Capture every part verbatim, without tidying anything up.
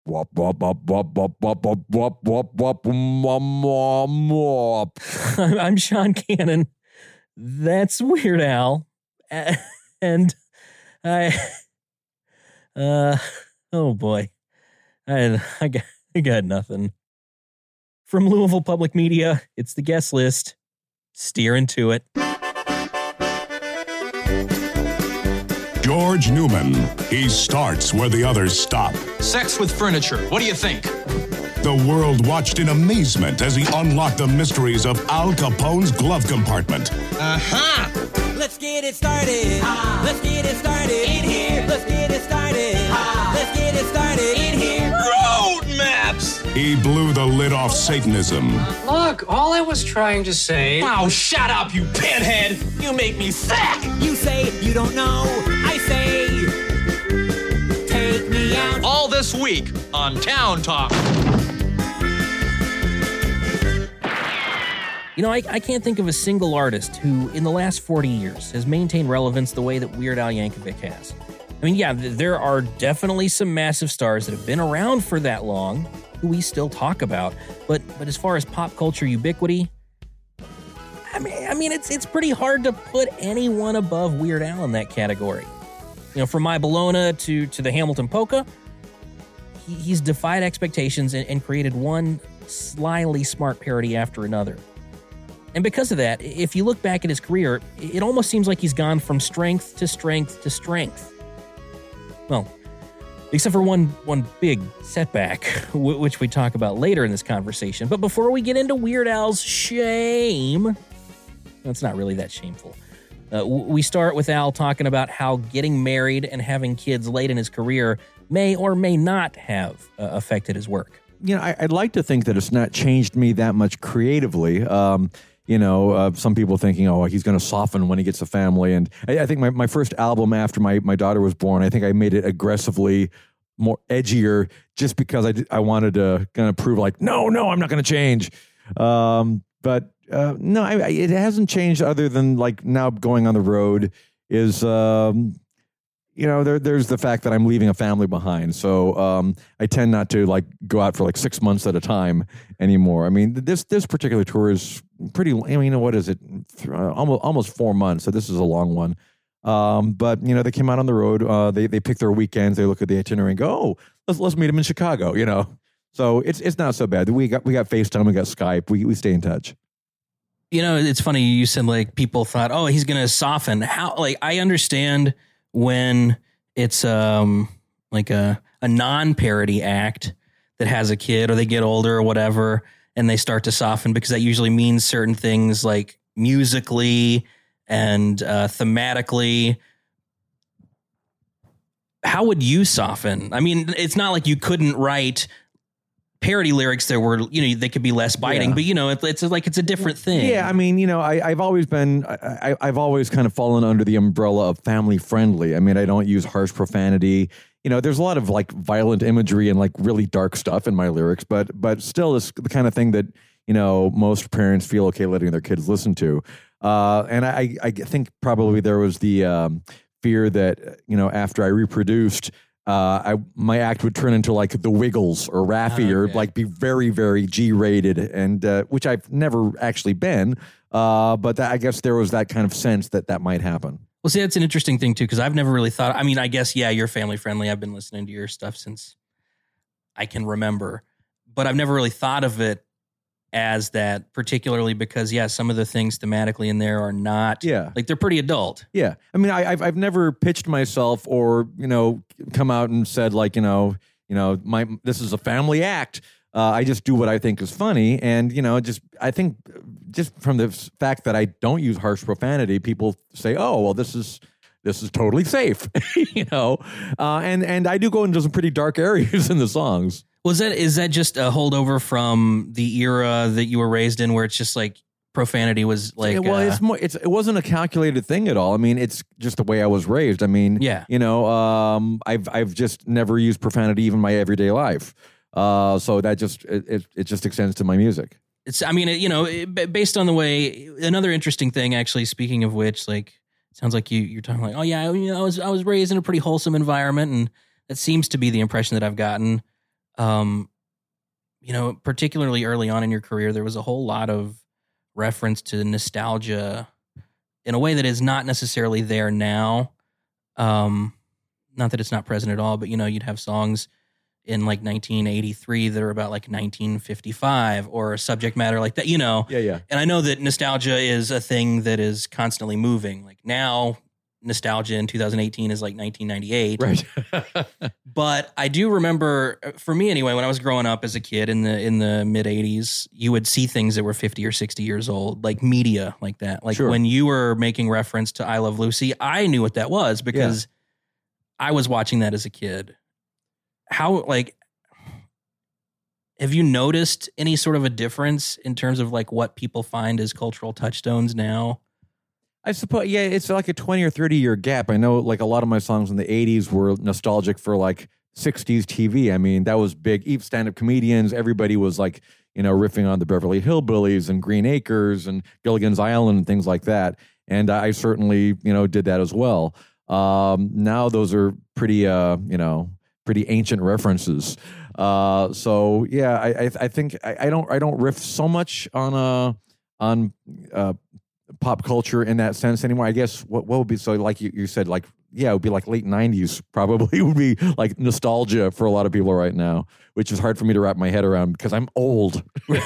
Wop, wop, wop, wop, wop, wop, wop, wop, wop, wop, wop, wop, wop. I'm Sean Cannon. That's Weird Al. And I, uh, oh boy, I, I, got, I got nothing. From Louisville Public Media, it's the guest list. Steer into it. George Newman. He starts where the others stop. Sex with furniture. What do you think? The world watched in amazement as he unlocked the mysteries of Al Capone's glove compartment. Aha! Let's get it started. Ah. Let's get it started in here. Let's get it started. Ah. Let's get it started in here. Road maps! He blew the lid off Satanism. Look, all I was trying to say... Oh, shut up, you pinhead! You make me sick! You say you don't know. I say, take me out. All this week on Town Talk. You know, I, I can't think of a single artist who, in the last forty years, has maintained relevance the way that Weird Al Yankovic has. I mean, yeah, th- there are definitely some massive stars that have been around for that long who we still talk about, but but as far as pop culture ubiquity, I mean, I mean, it's it's pretty hard to put anyone above Weird Al in that category. You know, from My Bologna to to the Hamilton Polka, he, he's defied expectations and, and created one slyly smart parody after another. And because of that, if you look back at his career, it almost seems like he's gone from strength to strength to strength. Well, except for one one big setback, which we talk about later in this conversation. But before we get into Weird Al's shame, it's not really that shameful. Uh, we start with Al talking about how getting married and having kids late in his career may or may not have uh, affected his work. You know, I, I'd like to think that it's not changed me that much creatively. Um, you know, uh, some people thinking, oh, he's going to soften when he gets a family. And I, I think my, my first album after my, my daughter was born, I think I made it aggressively more edgier just because I, I wanted to kind of prove like, no, no, I'm not going to change. Um, but uh, no, I, I, it hasn't changed other than like now going on the road is, um, you know, there, there's the fact that I'm leaving a family behind. So um, I tend not to like go out for like six months at a time anymore. I mean, this this particular tour is pretty, I mean, what is it? Almost almost four months. So this is a long one. Um, but, you know, they came out on the road. Uh, they they pick their weekends. They look at the itinerary and go, oh, let's let's meet them in Chicago, you know. So it's it's not so bad. We got we got FaceTime. We got Skype. We we stay in touch. You know, it's funny. You said like people thought, oh, he's going to soften. How, like, I understand when it's um like a, a non-parody act that has a kid or they get older or whatever and they start to soften because that usually means certain things like musically and uh, thematically. How would you soften? I mean, it's not like you couldn't write parody lyrics that were, you know, they could be less biting, yeah. But you know, it, it's like, it's a different thing. Yeah. I mean, you know, I, I've always been, I, I've always kind of fallen under the umbrella of family friendly. I mean, I don't use harsh profanity. You know, there's a lot of like violent imagery and like really dark stuff in my lyrics, but, but still it's the kind of thing that, you know, most parents feel okay letting their kids listen to. Uh, and I, I think probably there was the um, fear that, you know, after I reproduced, Uh, I my act would turn into like the Wiggles or Raffi oh, okay. or like be very, very G-rated, and uh, which I've never actually been. Uh, but that, I guess there was that kind of sense that that might happen. Well, see, that's an interesting thing, too, because I've never really thought. I mean, I guess, yeah, you're family friendly. I've been listening to your stuff since I can remember, but I've never really thought of it as that, particularly because, yeah, some of the things thematically in there are not, yeah, like they're pretty adult. Yeah. I mean, I, I've I've never pitched myself or, you know, come out and said like, you know, you know, my this is a family act. Uh, I just do what I think is funny. And, you know, just I think just from the fact that I don't use harsh profanity, people say, oh, well, this is this is totally safe, you know, uh, and and I do go into some pretty dark areas in the songs. Was that is that just a holdover from the era that you were raised in, where it's just like profanity was like? Yeah, well, uh, it's more. It's it wasn't a calculated thing at all. I mean, it's just the way I was raised. I mean, yeah, you know, um, I've I've just never used profanity even in my everyday life. Uh, so that just it, it it just extends to my music. It's I mean, it, you know, it, based on the way. Another interesting thing, actually. Speaking of which, like, it sounds like you you're talking like, oh yeah, you know, I was I was raised in a pretty wholesome environment, and that seems to be the impression that I've gotten. um, you know, particularly early on in your career, there was a whole lot of reference to nostalgia in a way that is not necessarily there now. Um, not that it's not present at all, but, you know, you'd have songs in like nineteen eighty-three that are about like nineteen fifty-five or a subject matter like that, you know? Yeah, yeah. And I know that nostalgia is a thing that is constantly moving. Like now, nostalgia in two thousand eighteen is like nineteen ninety-eight. Right. But I do remember, for me anyway, when I was growing up as a kid in the in the mid eighties, you would see things that were fifty or sixty years old, like media like that. Like Sure. when you were making reference to I Love Lucy, I knew what that was because I was watching that as a kid. How, like, have you noticed any sort of a difference in terms of like what people find as cultural touchstones now? I suppose, yeah, it's like a twenty or thirty year gap. I know like a lot of my songs in the eighties were nostalgic for like sixties T V. I mean, that was big. Even stand-up comedians, everybody was like, you know, riffing on the Beverly Hillbillies and Green Acres and Gilligan's Island and things like that. And I certainly, you know, did that as well. Um, now those are pretty, uh, you know, pretty ancient references. Uh, so yeah, I, I, I think I, I don't, I don't riff so much on, uh, on, uh, pop culture in that sense anymore. I guess what, what would be, so like you, you said, like, yeah, it would be like late nineties probably would be like nostalgia for a lot of people right now, which is hard for me to wrap my head around because I'm old.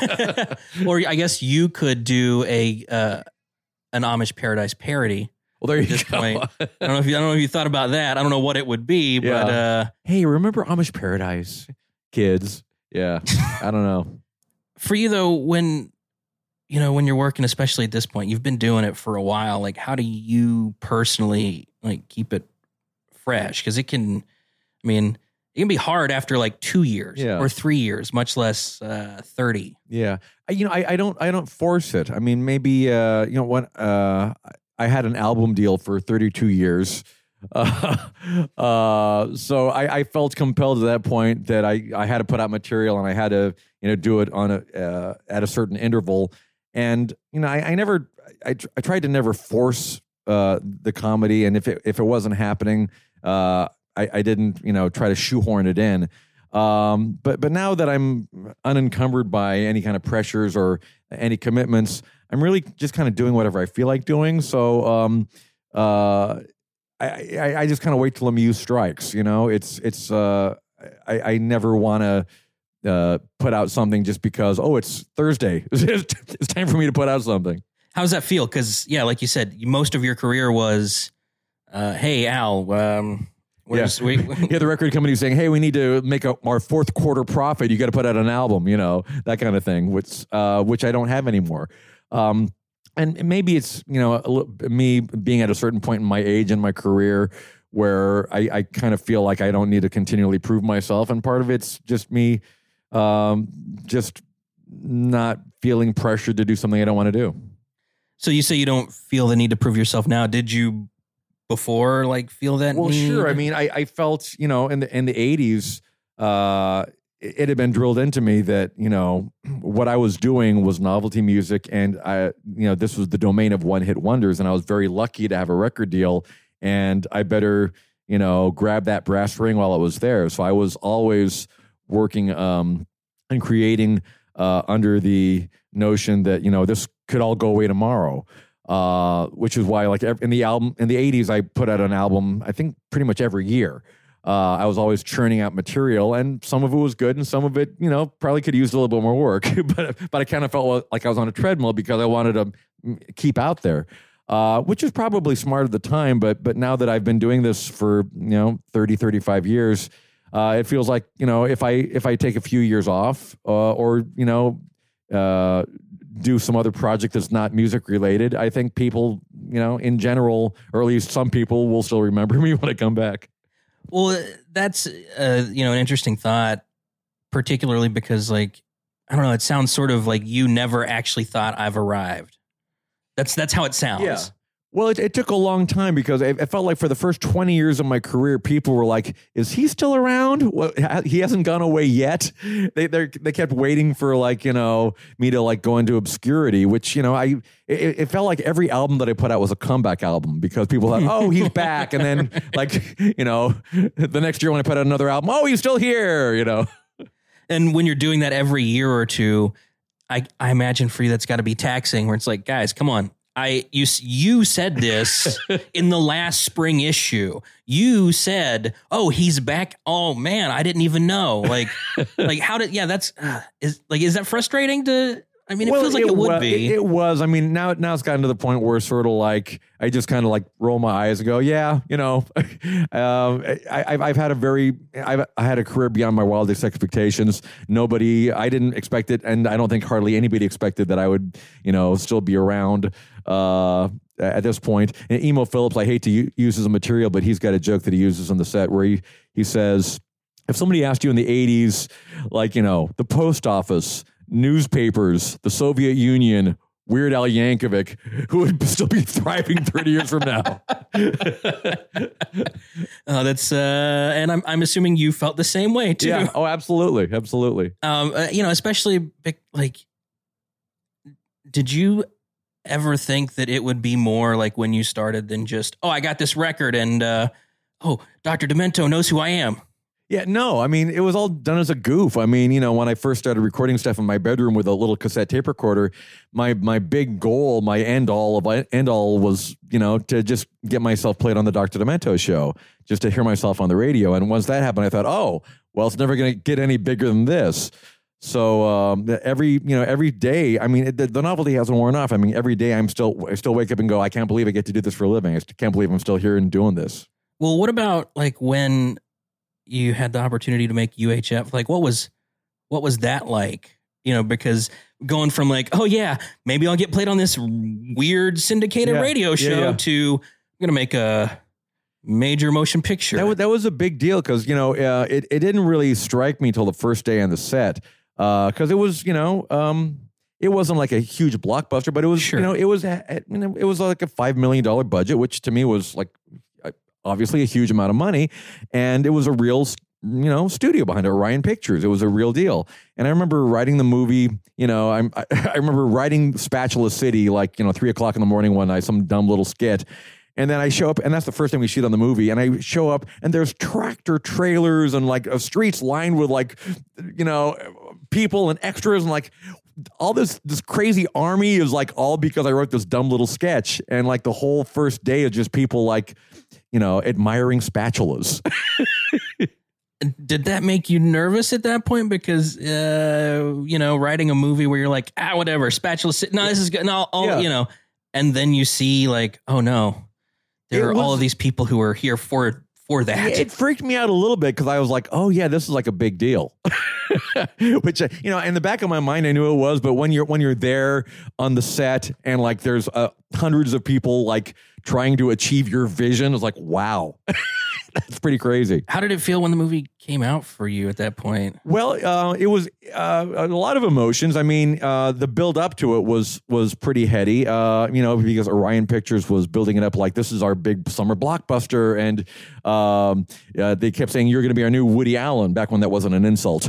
Or I guess you could do a, uh, an Amish Paradise parody. Well, there you this go. Point. I don't know if you, I don't know if you thought about that. I don't know what it would be, Yeah. but uh, Hey, remember Amish Paradise, kids? Yeah, I don't know. for you though, when you know when you're working, especially at this point, you've been doing it for a while. Like, how do you personally like keep it fresh? Because it can, I mean, it can be hard after like two years Yeah. or three years, much less uh, thirty. Yeah, I, you know, I, I don't, I don't force it. I mean, maybe, uh, you know, when uh, I had an album deal for thirty-two years, uh, uh, so I, I felt compelled to that point that I, I had to put out material and I had to, you know, do it on a uh, at a certain interval. And you know, I, I never, I, I tried to never force uh, the comedy, and if it if it wasn't happening, uh, I, I didn't, you know, try to shoehorn it in. Um, but but now that I'm unencumbered by any kind of pressures or any commitments, I'm really just kind of doing whatever I feel like doing. So um, uh, I, I I just kind of wait till a muse strikes. You know, it's it's uh, I, I never want to uh, put out something just because, oh, it's Thursday. It's time for me to put out something. How does that feel? Because yeah, like you said, most of your career was, uh, hey Al. Um, Where's, Yeah. we, yeah, the record company saying, "Hey, we need to make a, our fourth quarter profit. You got to put out an album," you know, that kind of thing, which uh, which I don't have anymore. Um, and maybe it's you know a little, me being at a certain point in my age and my career where I, I kind of feel like I don't need to continually prove myself, and part of it's just me um, just not feeling pressured to do something I don't want to do. So you say you don't feel the need to prove yourself now. Did you before like feel that Well, need? sure. I mean, I, I felt, you know, in the in the eighties, uh, it, it had been drilled into me that, you know, what I was doing was novelty music, and I, you know, this was the domain of one hit wonders, and I was very lucky to have a record deal, and I better, you know, grab that brass ring while it was there. So I was always working um, and creating uh, under the notion that, you know, this could all go away tomorrow. Uh, which is why, like in the album in the eighties, I put out an album, I think pretty much every year. Uh, I was always churning out material, and some of it was good, and some of it, you know, probably could use a little bit more work. but but I kind of felt like I was on a treadmill because I wanted to keep out there, uh, which is probably smart at the time. But but now that I've been doing this for you know thirty, thirty-five years, uh, it feels like you know if I if I take a few years off, uh, or you know. Uh, do some other project that's not music related, I think people, you know, in general, or at least some people will still remember me when I come back. Well, that's, uh, you know, an interesting thought, particularly because like, I don't know, it sounds sort of like you never actually thought I've arrived. That's, that's how it sounds. Yeah. Well, it, it took a long time because it, it felt like for the first twenty years of my career, people were like, is he still around? Well, ha- he hasn't gone away yet. They they they kept waiting for like, you know, me to like go into obscurity, which, you know, I it, it felt like every album that I put out was a comeback album because people thought, oh, he's back. And then like, you know, the next year when I put out another album, oh, he's still here, you know. And when you're doing that every year or two, I, I imagine for you that's got to be taxing. Where it's like, guys, come on. I you you said this in the last spring issue. You said, "Oh, he's back." Oh man, I didn't even know. Like, like how did? Yeah, that's uh, is like is that frustrating to? I mean, it well, feels like it, it would wa- be. It, it was. I mean, now now it's gotten to the point where sort of like I just kind of like roll my eyes and go, yeah, you know, um, I, I've I've had a very I've I had a career beyond my wildest expectations. Nobody, I didn't expect it, and I don't think hardly anybody expected that I would, you know, still be around uh, at this point. And Emo Phillips, I hate to u- use as a material, but he's got a joke that he uses on the set where he he says, if somebody asked you in the eighties, like, you know, the post office, newspapers, the Soviet Union, Weird Al Yankovic, who would still be thriving thirty years from now. Oh, that's uh, and I'm I'm assuming you felt the same way too. Yeah. Oh, absolutely, absolutely. Um, uh, you know, especially bec- like, did you ever think that it would be more like when you started than just, oh, I got this record and uh, oh, Doctor Demento knows who I am. Yeah, no, I mean, it was all done as a goof. I mean, you know, when I first started recording stuff in my bedroom with a little cassette tape recorder, my my big goal, my end all of end all was, you know, to just get myself played on the Doctor Demento show, just to hear myself on the radio. And once that happened, I thought, oh, well, it's never going to get any bigger than this. So um, every, you know, every day, I mean, it, the, the novelty hasn't worn off. I mean, every day I'm still, I still wake up and go, I can't believe I get to do this for a living. I can't believe I'm still here and doing this. Well, what about like when you had the opportunity to make U H F? Like, what was, what was that like? You know, because going from like, oh yeah, maybe I'll get played on this weird syndicated Yeah. radio Yeah, show yeah. to, I'm going to make a major motion picture. That was, that was a big deal because, you know, uh, it, it didn't really strike me till the first day on the set because uh, it was, you know, um, it wasn't like a huge blockbuster, but it was, Sure. you know, it was, a, you know, it was like a five million dollars budget, which to me was like uh, obviously a huge amount of money. And it was a real, you know, studio behind it, Orion Pictures. It was a real deal. And I remember writing the movie, you know, I'm, I, I remember writing Spatula City, like, you know, three o'clock in the morning one night, some dumb little skit. And then I show up, and that's the first time we shoot on the movie. And I show up, and there's tractor trailers and like uh, streets lined with like, you know, people and extras, and like all this this crazy army is like all because I wrote this dumb little sketch. And like the whole first day is just people like, you know, admiring spatulas. Did that make you nervous at that point? Because, uh, you know, writing a movie where you're like, ah, whatever, spatula, no, this is good. No, I'll, Yeah. you know, and then you see like, oh no, there It are was- all of these people who are here for, for that. It freaked me out a little bit because I was like, oh yeah, this is like a big deal. Which, uh, you know, in the back of my mind, I knew it was, but when you're, when you're there on the set and like there's uh, hundreds of people like trying to achieve your vision, it's like, wow, that's pretty crazy. How did it feel when the movie came out for you at that point? Well, uh, it was uh, a lot of emotions. I mean, uh, the build up to it was was pretty heady, uh, you know, because Orion Pictures was building it up like this is our big summer blockbuster. And um, uh, they kept saying, you're going to be our new Woody Allen, back when that wasn't an insult.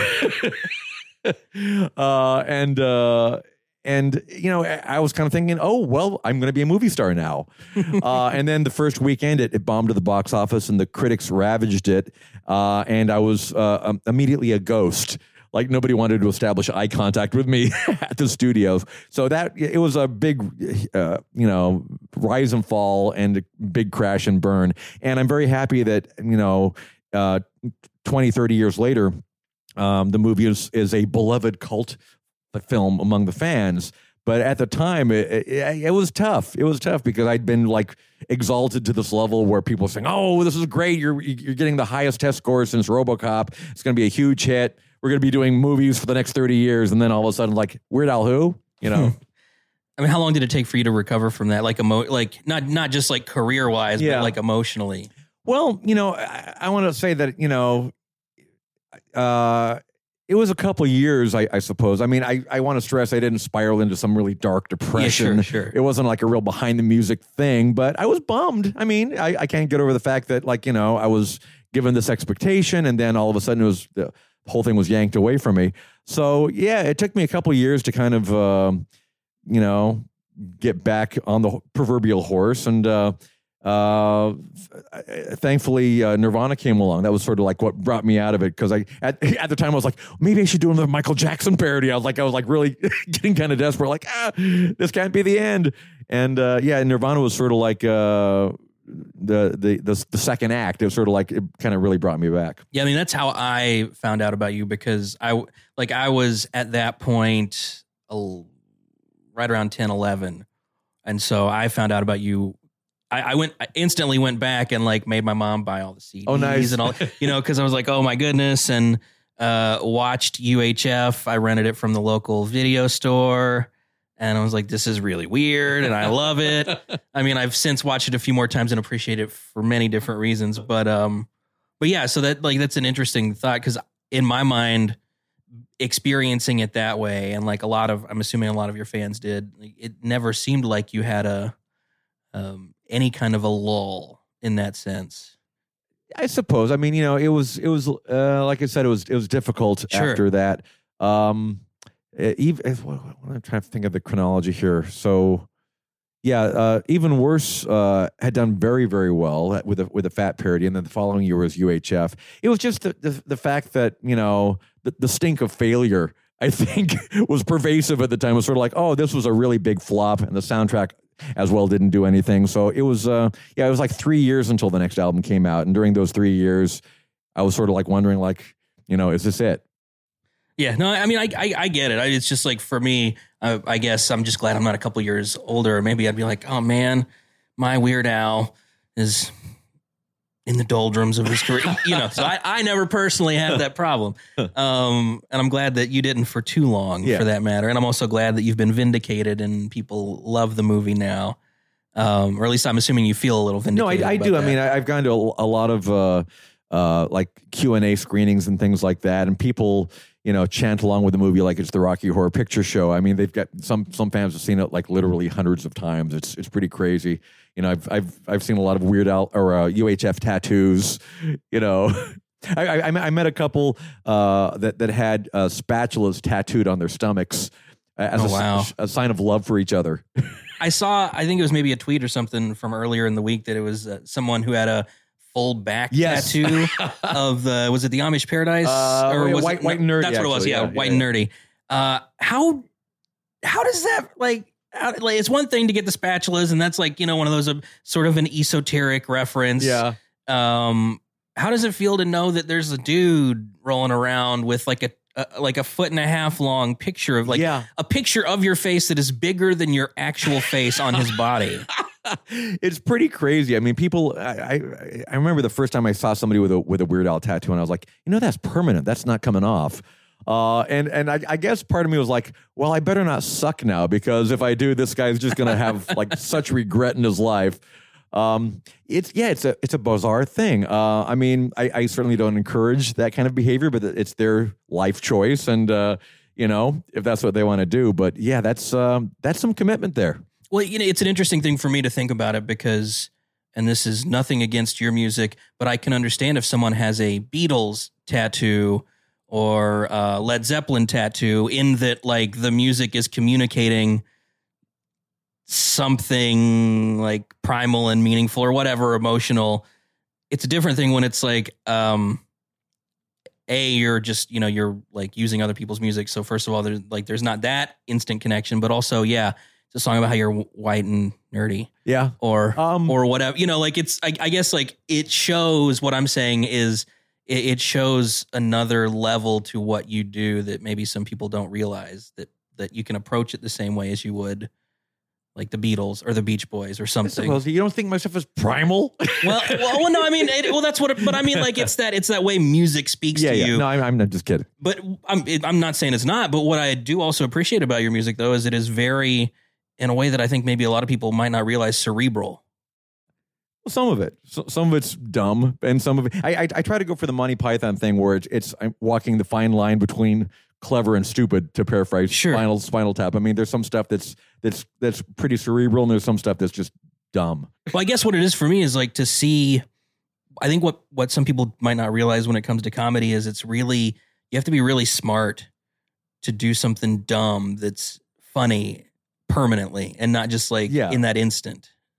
uh, and, uh, and, you know, I was kind of thinking, oh, well, I'm going to be a movie star now. uh, and then the first weekend, it, it bombed to the box office and the critics ravaged it. Uh, and I was uh, um, immediately a ghost. Like nobody wanted to establish eye contact with me at the studios. So that it was a big, uh, you know, rise and fall and a big crash and burn. And I'm very happy that, you know, uh, twenty, thirty years later, um, the movie is, is a beloved cult film among the fans. But at the time, it, it, it was tough. It was tough because I'd been like exalted to this level where people were saying, oh, this is great. You're, you're getting the highest test score since RoboCop. It's going to be a huge hit. We're going to be doing movies for the next thirty years. And then all of a sudden, like, Weird Al who? You know? I mean, how long did it take for you to recover from that? Like, emo- like not not just like career wise, Yeah. but like emotionally. Well, you know, I, I want to say that, you know, uh, it was a couple of years, I, I suppose. I mean, I, I want to stress I didn't spiral into some really dark depression. Yeah, sure, sure. It wasn't like a real behind the music thing, but I was bummed. I mean, I, I can't get over the fact that, like, you know, I was given this expectation and then all of a sudden it was the whole thing was yanked away from me. So, yeah, it took me a couple of years to kind of, um, you know, get back on the proverbial horse. And, uh, uh, thankfully uh, Nirvana came along. That was sort of like what brought me out of it, because I at, at the time I was like, maybe I should do another Michael Jackson parody. I was like, I was like really getting kind of desperate, like, ah, this can't be the end. And uh, yeah, Nirvana was sort of like uh, the, the the the second act. It was sort of like, it kind of really brought me back. Yeah, I mean, that's how I found out about you, because I like I was at that point uh, right around ten, eleven, and so I found out about you. I, I went I instantly went back and like made my mom buy all the C Ds. Oh, nice. And all, you know, because I was like, oh my goodness, and uh, watched U H F. I rented it from the local video store, and I was like, this is really weird, and I love it. I mean, I've since watched it a few more times and appreciate it for many different reasons, but um, but yeah, so that like that's an interesting thought, because in my mind, experiencing it that way, and like a lot of, I'm assuming a lot of your fans did, it never seemed like you had a um. any kind of a lull in that sense. I suppose. I mean, you know, it was it was uh, like I said, it was it was difficult Sure. after that. Um, even I'm trying to think of the chronology here. So, yeah, uh, Even Worse uh, had done very very well with a with a Fat parody, and then the following year was U H F. It was just the the, the fact that, you know, the, the stink of failure, I think, was pervasive at the time. It was sort of like, oh, this was a really big flop, and the soundtrack as well didn't do anything. So it was, uh, yeah, it was like three years until the next album came out. And during those three years, I was sort of like wondering, like, you know, is this it? Yeah, no, I mean, I I, I get it. I, it's just like, for me, uh, I guess I'm just glad I'm not a couple years older. Maybe I'd be like, oh man, my Weird Al is in the doldrums of his career. You know, so I, I never personally had that problem. Um, and I'm glad that you didn't for too long, Yeah. for that matter. And I'm also glad that you've been vindicated and people love the movie now. Um, or at least I'm assuming you feel a little No, vindicated. I, I about do. I that. mean, I, I've gone to a, a lot of uh, uh, like Q and A screenings and things like that, and people, you know, chant along with the movie like it's the Rocky Horror Picture Show. I mean, they've got some some fans have seen it like literally hundreds of times. It's it's pretty crazy. You know, I've I've I've seen a lot of Weird Al or uh, U H F tattoos. You know, I, I I met a couple uh, that that had uh, spatulas tattooed on their stomachs as Oh, a, wow. a sign of love for each other. I saw, I think it was maybe a tweet or something from earlier in the week that it was uh, someone who had a full back Yes. tattoo of the, was it the Amish Paradise? Uh, or yeah, was White- it, White and Nerdy, That's what it was. actually. Yeah, Yeah, White yeah, and Nerdy. Uh, how, how does that, like, how, like, it's one thing to get the spatulas, and that's like, you know, one of those uh, sort of an esoteric reference. Yeah. Um, how does it feel to know that there's a dude rolling around with like a, a like a foot and a half long picture of like Yeah. a picture of your face that is bigger than your actual face on his body? It's pretty crazy. I mean, people. I, I I remember the first time I saw somebody with a with a Weird Al tattoo, and I was like, you know, that's permanent. That's not coming off. Uh, and and I, I guess part of me was like, well, I better not suck now, because if I do, this guy's just gonna have like such regret in his life. Um, it's yeah, it's a it's a bizarre thing. Uh, I mean, I, I certainly don't encourage that kind of behavior, but it's their life choice, and uh, you know, if that's what they want to do. But yeah, that's um, that's some commitment there. Well, you know, it's an interesting thing for me to think about it because, and this is nothing against your music, but I can understand if someone has a Beatles tattoo or uh, Led Zeppelin tattoo, in that like the music is communicating something like primal and meaningful or whatever, emotional. It's a different thing when it's like, um, A, you're just, you know, you're like using other people's music. So first of all, there's like, there's not that instant connection, but also, yeah, it's a song about how you're white and nerdy Yeah. or, Um, or whatever, you know, like it's, I, I guess like it shows, what I'm saying is it, it shows another level to what you do that maybe some people don't realize, that, that you can approach it the same way as you would like the Beatles or the Beach Boys or I something. suppose you don't think my stuff is primal? Well, well, well, no, I mean, it, well, that's what, it, but I mean, like, it's that, it's that way music speaks yeah, to yeah. you. No, I'm, I'm not just kidding. But I'm, it, I'm not saying it's not, but what I do also appreciate about your music, though, is it is very, in a way that I think maybe a lot of people might not realize, cerebral. Well, some of it, so, some of it's dumb, and some of it. I, I I try to go for the Monty Python thing, where it's, it's I'm walking the fine line between clever and stupid, to paraphrase Sure. Spinal Spinal Tap. I mean, there's some stuff that's that's that's pretty cerebral, and there's some stuff that's just dumb. Well, I guess what it is for me is like to see, I think what, what some people might not realize when it comes to comedy is it's really, you have to be really smart to do something dumb that's funny permanently and not just like Yeah. in that instant.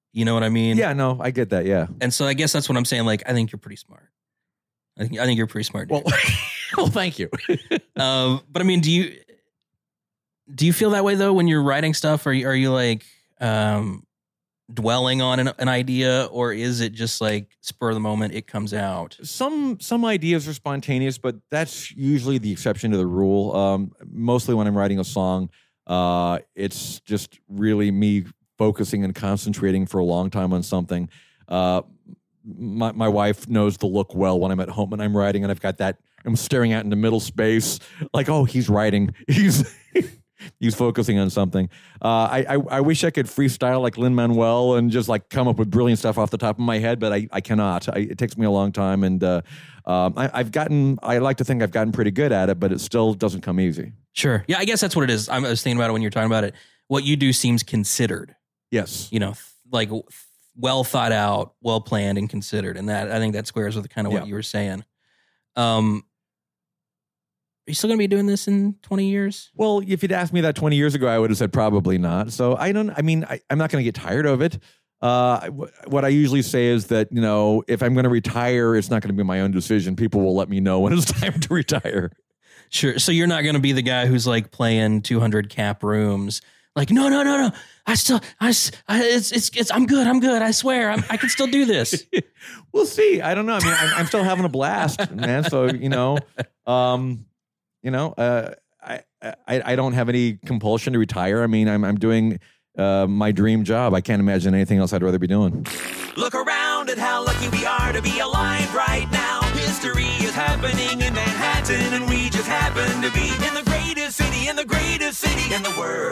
You know what I mean? Yeah, no, I get that. Yeah. And so I guess that's what I'm saying. Like, I think you're pretty smart. I think I think you're pretty smart. Dude. Well, well, thank you. um, but I mean, do you do you feel that way though when you're writing stuff? Are you, are you like um, dwelling on an, an idea, or is it just like spur of the moment? It comes out. Some some ideas are spontaneous, but that's usually the exception to the rule. Um, mostly when I'm writing a song, uh, it's just really me focusing and concentrating for a long time on something. Uh, my my wife knows the look well when I'm at home and I'm writing, and I've got that. I'm staring out into middle space, like, oh, he's writing. He's he's focusing on something. Uh, I, I I wish I could freestyle like Lin-Manuel and just like come up with brilliant stuff off the top of my head, but I I cannot. I, it takes me a long time, and uh, um, I, I've gotten. I like to think I've gotten pretty good at it, but it still doesn't come easy. Sure. Yeah, I guess that's what it is. I was thinking about it when you're talking about it. What you do seems considered. Yes. You know, like well thought out, well planned, and considered, and that I think that squares with kind of what Yeah. you were saying. Um. Are you still going to be doing this in twenty years? Well, if you'd asked me that twenty years ago, I would have said probably not. So I don't, I mean, I, I'm not going to get tired of it. Uh, w- what I usually say is that, you know, if I'm going to retire, it's not going to be my own decision. People will let me know when it's time to retire. Sure. So you're not going to be the guy who's like playing two hundred cap rooms. Like, no, no, no, no. I still, I, s- I- it's, it's, it's, I'm good. I'm good. I swear. I'm, I can still do this. We'll see. I don't know. I mean, I'm, I'm still having a blast, man. So, you know, um, you know, uh, I, I, I don't have any compulsion to retire. I mean, I'm, I'm doing, uh, my dream job. I can't imagine anything else I'd rather be doing. Look around at how lucky we are to be alive right now. History is happening in Manhattan, and we just happen to be in the greatest city, in the greatest city in the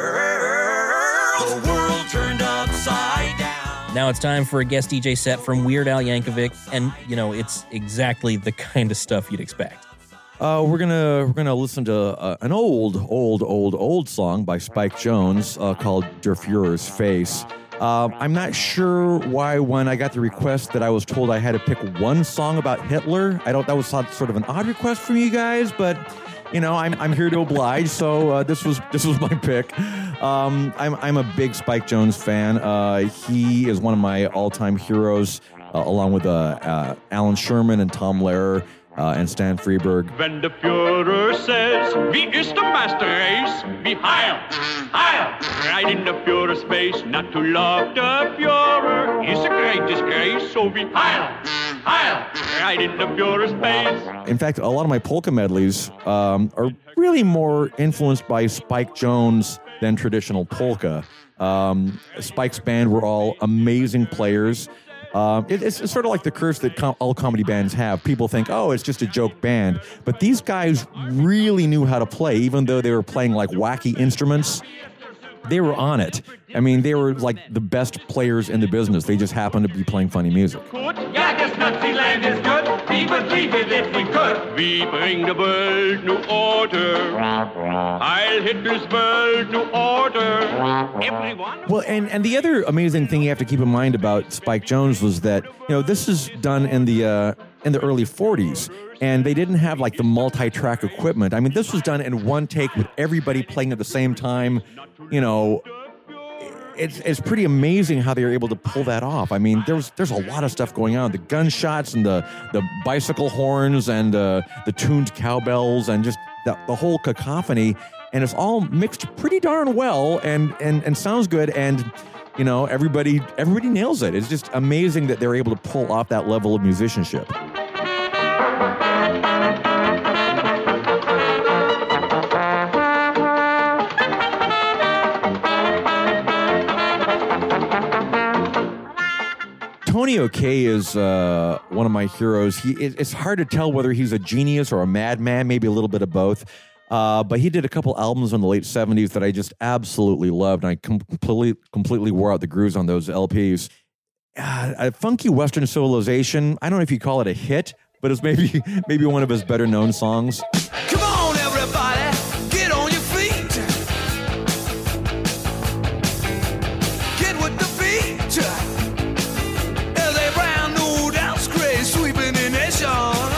world. The world turned upside down. Now it's time for a guest D J set from Weird Al Yankovic, and you know it's exactly the kind of stuff you'd expect. Uh, we're gonna we're gonna listen to uh, an old, old, old, old song by Spike Jones uh, called "Der Fuhrer's Face." Uh, I'm not sure why when I got the request that I was told I had to pick one song about Hitler. I don't. That was sort of an odd request from you guys, but you know I'm I'm here to oblige. So uh, this was this was my pick. Um, I'm I'm a big Spike Jones fan. Uh, he is one of my all-time heroes, uh, along with uh, uh, Alan Sherman and Tom Lehrer. Uh, and Stan Freberg. Wenn der Führer says, wie ist der Master Race? Wie Heil, Heil, right in the Führer's face. Not to love the Führer is a great disgrace. So wie Heil, Heil, right in the Führer's face. In fact, a lot of my polka medleys um, are really more influenced by Spike Jones than traditional polka. Um, Spike's band were all amazing players. Uh, it, it's, it's sort of like the curse that com- all comedy bands have. People think, oh, it's just a joke band. But these guys really knew how to play, even though they were playing like wacky instruments. They were on it. I mean, they were like the best players in the business. They just happened to be playing funny music. Gut, ja, das Naziland is good. We would leave it if we could. We bring the world new order. Heil Hitler's world new order. Everyone. Well, and, and the other amazing thing you have to keep in mind about Spike Jones was that, you know, this is done in the uh, in the early forties, and they didn't have like the multi-track equipment. I mean, this was done in one take with everybody playing at the same time. You know, it's it's pretty amazing how they were able to pull that off. I mean, there's there's a lot of stuff going on. The gunshots and the, the bicycle horns and uh, the tuned cowbells and just the, the whole cacophony. And it's all mixed pretty darn well and, and, and sounds good. And, you know, everybody everybody nails it. It's just amazing that they're able to pull off that level of musicianship. Tony O'Kay is uh, one of my heroes. He it, it's hard to tell whether he's a genius or a madman, maybe a little bit of both. Uh, but he did a couple albums in the late seventies that I just absolutely loved, and I com- completely completely wore out the grooves on those L Ps. Uh, a Funky Western Civilization, I don't know if you call it a hit, but it's maybe maybe one of his better known songs. Come on, everybody, get on your feet. Get with the beat. There's a brand new dance craze sweeping the nation.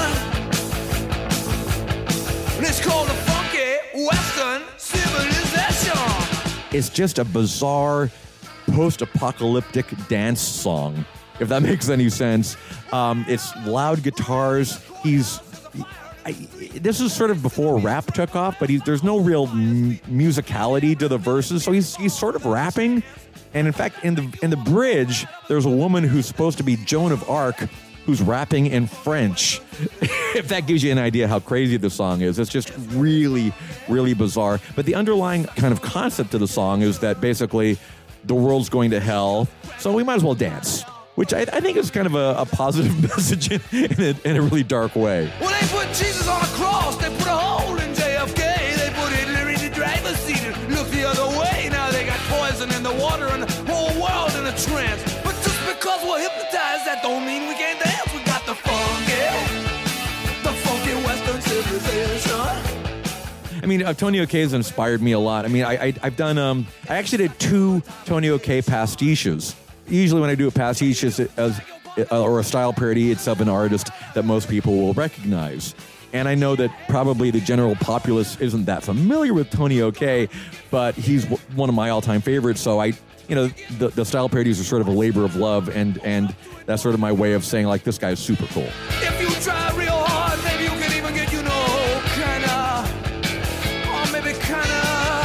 And it's called the Funky Western Civilization. It's just a bizarre, post-apocalyptic dance song, if that makes any sense. Um, it's loud guitars. He's I, this is sort of before rap took off, but he, there's no real m- musicality to the verses, so he's he's sort of rapping. And in fact, in the in the bridge, there's a woman who's supposed to be Joan of Arc who's rapping in French. If that gives you an idea how crazy the song is, it's just really, really bizarre. But the underlying kind of concept of the song is that basically the world's going to hell, so we might as well dance. Which I, I think is kind of a, a positive message in, in, a, in a really dark way. Well, they put Jesus on a cross, they put a hole in J F K, they put Hitler in the driver's seat and look the other way. Now they got poison in the water and the whole world in a trance. But just because we're hypnotized, that don't mean we can't dance. We got the funky, the funky Western civilization. I mean, uh, Tony O'Kay has inspired me a lot. I mean, I, I, I've done, um, I actually did two Tony O'Kay pastiches. Usually when I do a pastiche as, as, or a style parody, it's of an artist that most people will recognize. And I know that probably the general populace isn't that familiar with Tony O'Kay, but he's w- one of my all-time favorites. So I, you know, the, the style parodies are sort of a labor of love, and and that's sort of my way of saying, like, this guy's super cool. If you try real hard, maybe you can even get, you know, kinda, or maybe kinda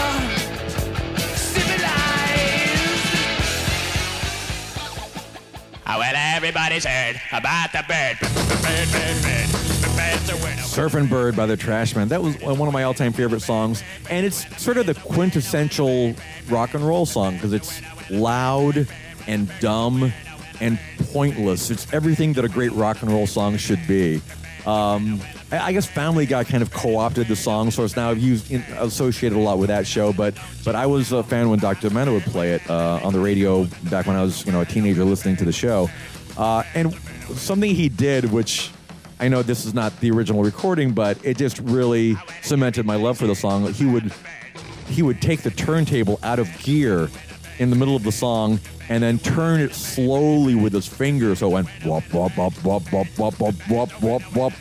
Oh, well, everybody's heard about the bird. Bird, bird, bird. The bird's a word. Surfin' Bird by the Trashmen. That was one of my all-time favorite songs. And it's sort of the quintessential rock and roll song because it's loud and dumb and pointless. It's everything that a great rock and roll song should be. Um, I, I guess Family Guy kind of co-opted the song, so it's now used in, associated a lot with that show. But but I was a fan when Doctor Demento would play it uh, on the radio back when I was, you know, a teenager listening to the show. Uh, and something he did, which I know this is not the original recording, but it just really cemented my love for the song. He would he would take the turntable out of gear in the middle of the song and then turn it slowly with his fingers, so it went wop wop wop wop wop wop wop wop wop wop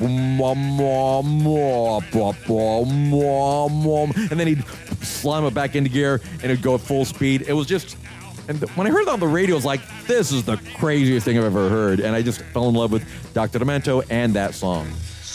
wop wop wop, and then he'd slam it back into gear and it'd go at full speed. It was just, and when I heard it on the radio, I was like, this is the craziest thing I've ever heard, and I just fell in love with Doctor Demento and that song.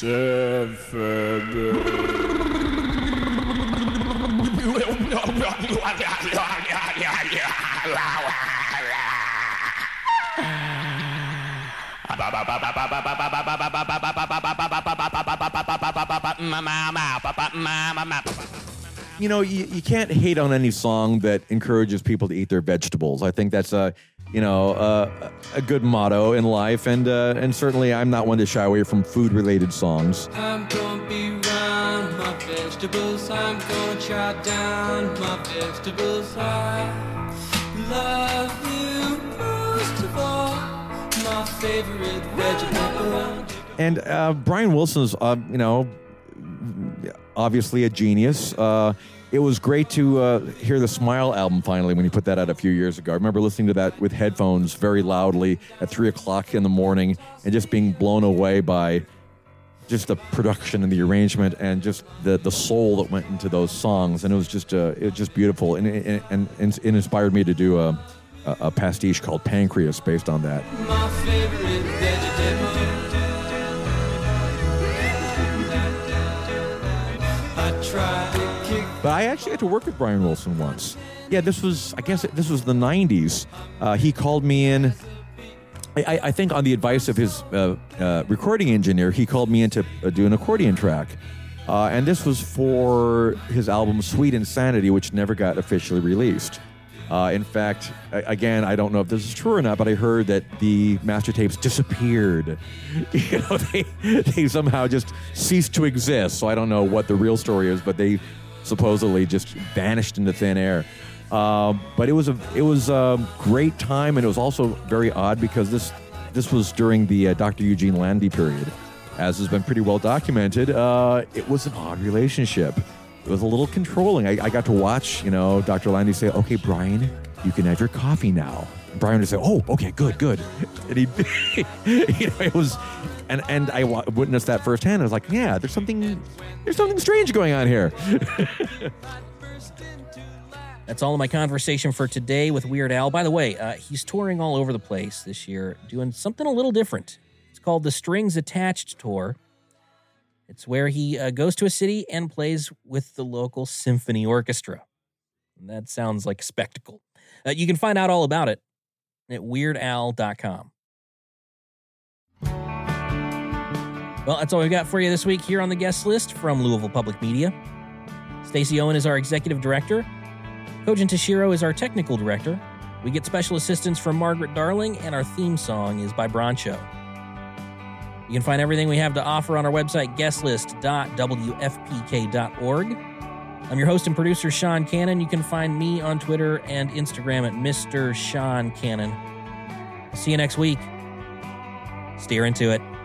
You know, you, you can't hate on any song that encourages people to eat their vegetables. I think that's a, you know, uh, a good motto in life, and uh, and certainly I'm not one to shy away from food-related songs. I'm gonna be round my vegetables. I'm gonna try down my vegetables. I love you most of all, my favorite vegetable. And uh, Brian Wilson's, uh, you know, obviously a genius. Uh, it was great to uh, hear the Smile album finally when he put that out a few years ago. I remember listening to that with headphones very loudly at three o'clock in the morning and just being blown away by just the production and the arrangement and just the, the soul that went into those songs. And it was just uh, it was just beautiful. And, and, and, and it inspired me to do a, a, a pastiche called Pancreas based on that. My favorite vegetable. But I actually had to work with Brian Wilson once. Yeah, this was, I guess, this was the nineties. Uh, he called me in, I, I think on the advice of his uh, uh, recording engineer, he called me in to uh, do an accordion track. Uh, and this was for his album Sweet Insanity, which never got officially released. Uh, in fact, again, I don't know if this is true or not, but I heard that the master tapes disappeared. You know, they they somehow just ceased to exist. So I don't know what the real story is, but they supposedly just vanished into thin air. Uh, but it was a it was a great time, and it was also very odd because this this was during the uh, Doctor Eugene Landy period, as has been pretty well documented. Uh, it was an odd relationship. It was a little controlling. I, I got to watch, you know, Doctor Landy say, "Okay, Brian, you can have your coffee now." Brian would say, "Oh, okay, good, good." And he, you know, it was, and and I witnessed that firsthand. I was like, "Yeah, there's something, there's something strange going on here." That's all of my conversation for today with Weird Al. By the way, uh, he's touring all over the place this year, doing something a little different. It's called the Strings Attached Tour. It's where he uh, goes to a city and plays with the local symphony orchestra. And that sounds like a spectacle. Uh, you can find out all about it at weird al dot com. Well, that's all we've got for you this week here on the guest list from Louisville Public Media. Stacey Owen is our executive director. Kojin Tashiro is our technical director. We get special assistance from Margaret Darling, and our theme song is by Broncho. You can find everything we have to offer on our website, guest list dot w f p k dot org. I'm your host and producer, Sean Cannon. You can find me on Twitter and Instagram at Mister Sean Cannon. See you next week. Steer into it.